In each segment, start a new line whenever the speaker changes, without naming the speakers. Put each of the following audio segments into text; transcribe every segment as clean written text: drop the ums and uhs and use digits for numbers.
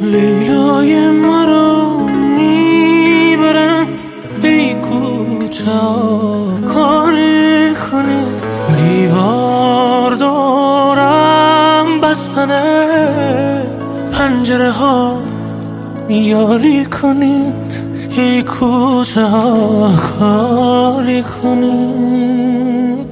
لیلای مرا میبرم ای کوچه کاری کنی دیوار دارم بستنه پنجره ها یاری کنید ای کوچه ها کاری کنید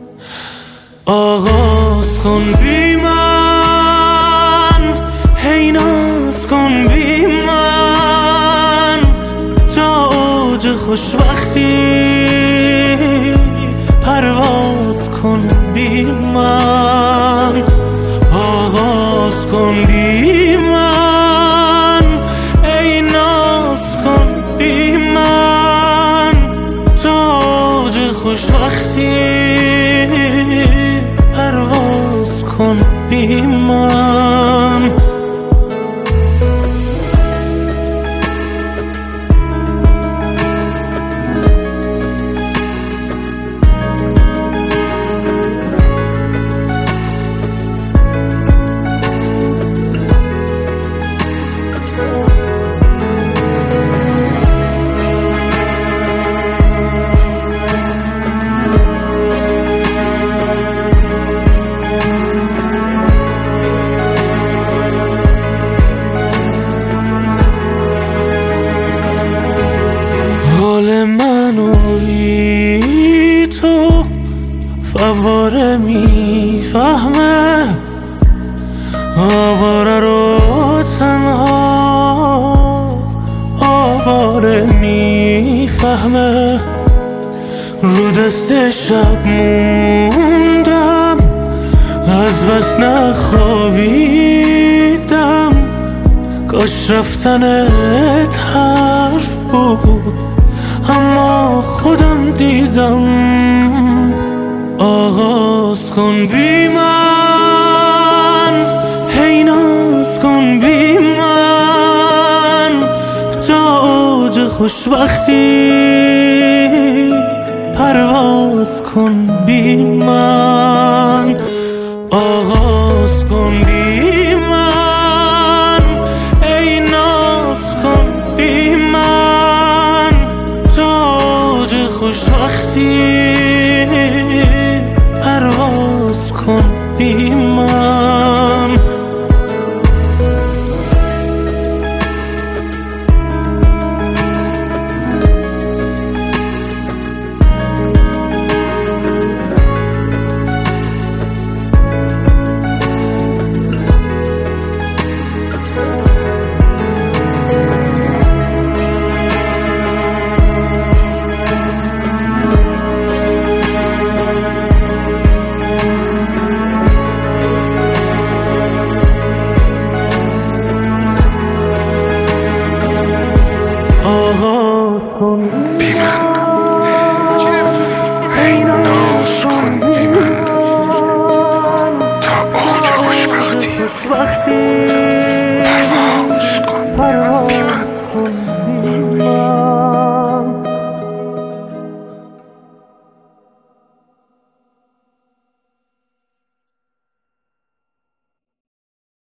آغاز کن بی من هی ناز کن بی من تا اوج خوشبختی پرواز کن بی من آغاز کن بی من ای ناز کن بی من تا اوج خوشبختی پرواز کن بی من منوی تو فواره میفهمه آواره رو تنها آواره میفهمه رو دست شب موندم از بس نخوابیدم کاش رفتنت حرف بود اما خودم دیدم آغاز کن بی من هی ناز کن بی من تا اوج خوشبختی پرواز کن بی من آغاز کن بی من ای ناز کن بی من خوشبختی پرواز کن بی من